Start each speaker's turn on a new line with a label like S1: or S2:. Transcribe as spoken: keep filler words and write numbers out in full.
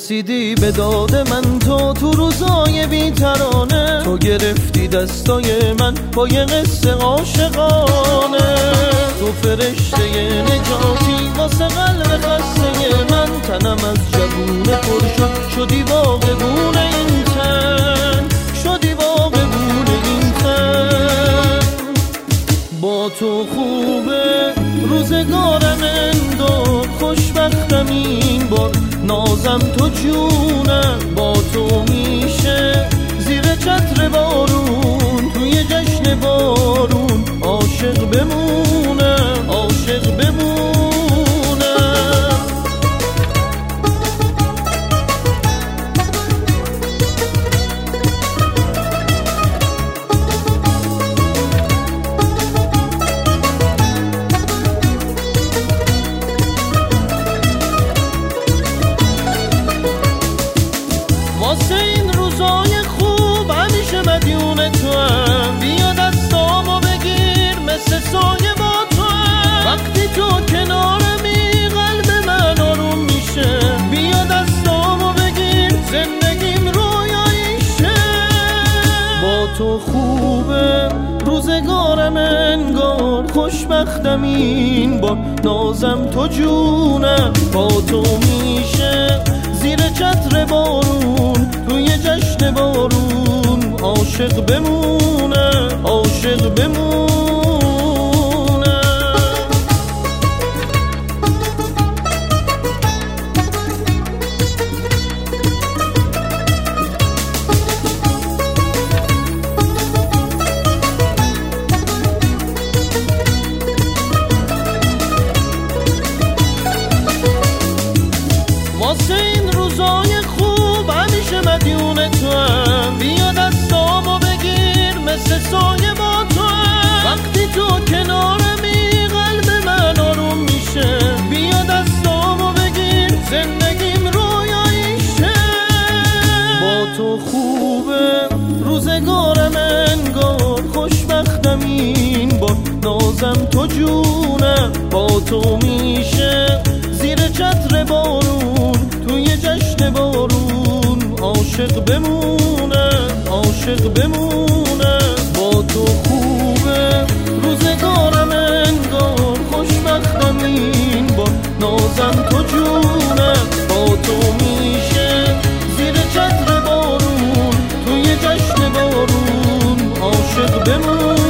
S1: رسیدی به داد من تو تو روزای بی‌ترانه، تو گرفتی دستای من با یه قصه عاشقانه. تو فرشته نجاتی واسه قلب خسته من، تنم از جوونه پر شد شدی باغبون این تن، شدی باغبون این تن. با تو خوبه روزگارم اندار، خوشبختم این بار نازم تو جونم. با تو میشه زیر چتر بارون توی جشن بارون عاشق بمونم، عاشق بمونم. واسه این روزای خوب همیشه مدیون تو هم، بیا دستامو بگیر مثل سایه با تو هم. وقتی تو کنارمی قلب من آروم میشه، بیا دستامو بگیر زندگیم رویاییشه. با تو خوبه روزگارم انگار، خوشبختم این بار نازم تو جونم. با تو میشه زیر چتر بارون توی جشن بارون عاشق بمونم، عاشق بمونم. واسه این روزای خوب همیشه مدیون تو هم، بیا دستامو بگیر مثل سایه با تو هم. وقتی تو کنارمی قلب من آروم میشه، بیا دستامو بگیر زندگیم رویاییشه. با تو خوبه روزگارم انگار، خوشبختم این بار نازم تو جونم. با تو میشه زیر چتر بارون توی جشن بارون عاشق بمونم، عاشق بمونم. با تو خوبه روزگارم انگار، خوشبختم این بار نازم تو جونم. با تو میشه زیر چتر بارون توی جشن بارون عاشق بمونم.